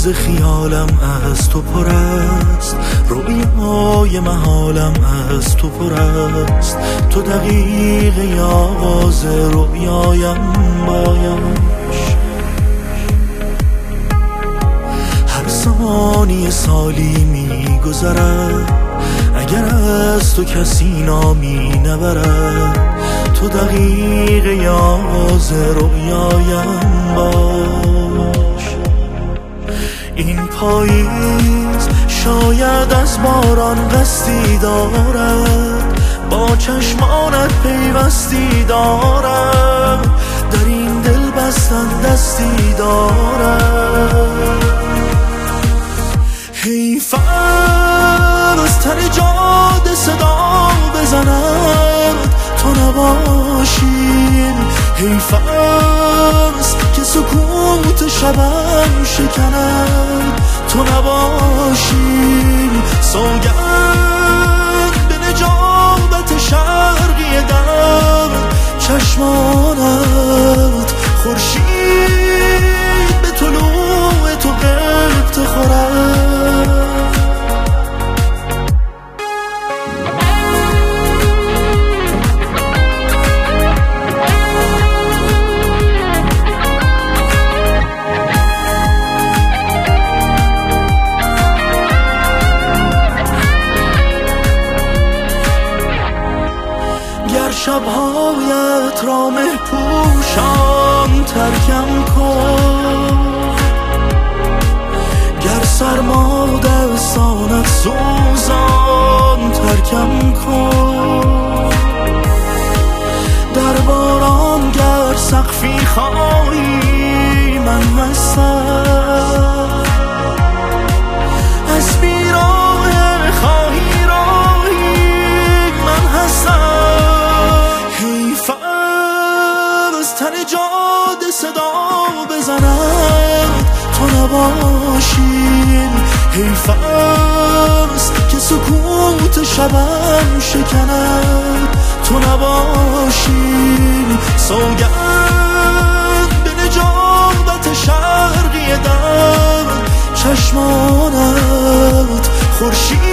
روز خیالم از تو پر است، رویای محالم از تو پر است. تو دقیقه آغاز رویایم باش، هر ثانیه سالی میگذرد اگر از تو کسی نامی نبرد. تو دقیقه آغاز رویایم باش. این پاییز شاید از باران قصدی دارد، با چشمانت پیوستی دارم، در این دل بستن دستی دارم. حیف از تر جاده صدا بزند تو نباشی، حیف است که سکوت شبم شکند تو نباشی. سوگند به نجابت شرقی دم، چشمانت خورشید به طلوع تو قبط خورد. شبهایت را مه پوشان ترکم کن، گر سرمادستانت سوزان ترکم کن. در باران گر سقفی خواهی من هستم، از بیراه خواهی راهی من هستم. تر جاده صدا بزند تو نباشی، حیف است که سکوت شبم شکند تو نباشی. سوگند به نجابت شرقی دم، چشمانت خورشید